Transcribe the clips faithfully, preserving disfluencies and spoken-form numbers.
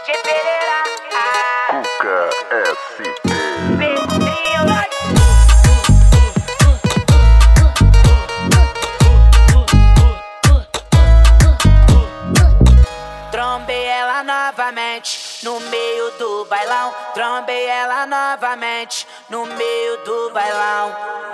de Pereira. Cuca S P. Trombei ela novamente no meio do bailão. Trombei ela novamente no meio do bailão.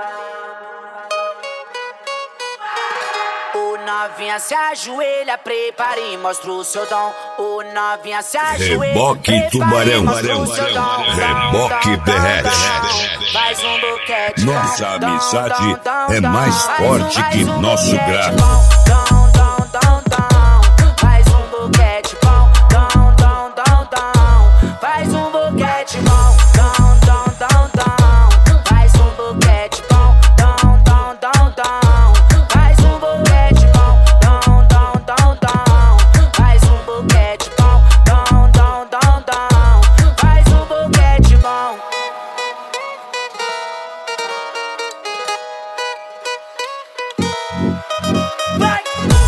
O novinha se ajoelha, prepara e mostra o seu dom. O novinha se ajoelha, Reboque Tubarão, Reboque Berrete. Faz um boquete. Nossa amizade é mais forte que nosso grave. Faz um boquete bom, dom, dom, dom, dom. Faz um boquete bom, dom, dom, dom, dom. Faz um boquete bom, dom, dom, dom, dom. Faz um boquete bom, dom, dom, dom, dom. Faz um boquete bom, dom, dom, dom, dom. Faz um boquete bom. Vai!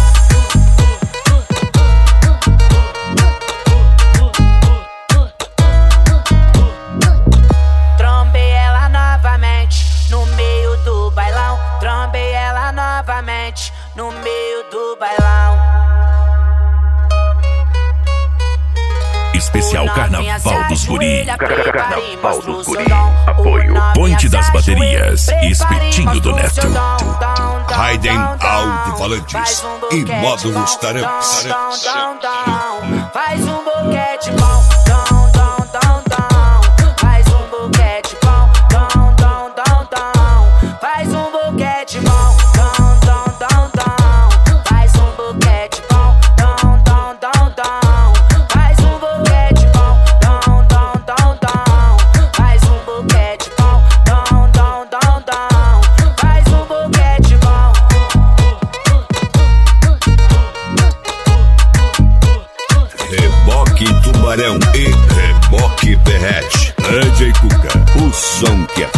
Trombei ela novamente no meio do bailão. Trombei ela novamente no meio do bailão. Especial Carnaval dos Guri. Carnaval dos Guri. Apoio Ponte das Baterias. Espetinho do Neto. Raiden Alto-Falantes e Módulos Tarão. Faz um boquete bom, dom, dom, dom, dom. Faz um boquete bom, dom, dom, dom, dom. Faz um boquete bom, dom, dom, dom, dom. Faz um boquete bom, dom, dom, dom, dom. Faz um boquete bom, dom, dom, dom, dom. Faz um boquete bom, dom, dom, dom, dom. Faz um boquete bom. Reboque Tubarão e Reboque Berrete. D J Cuca, o som que é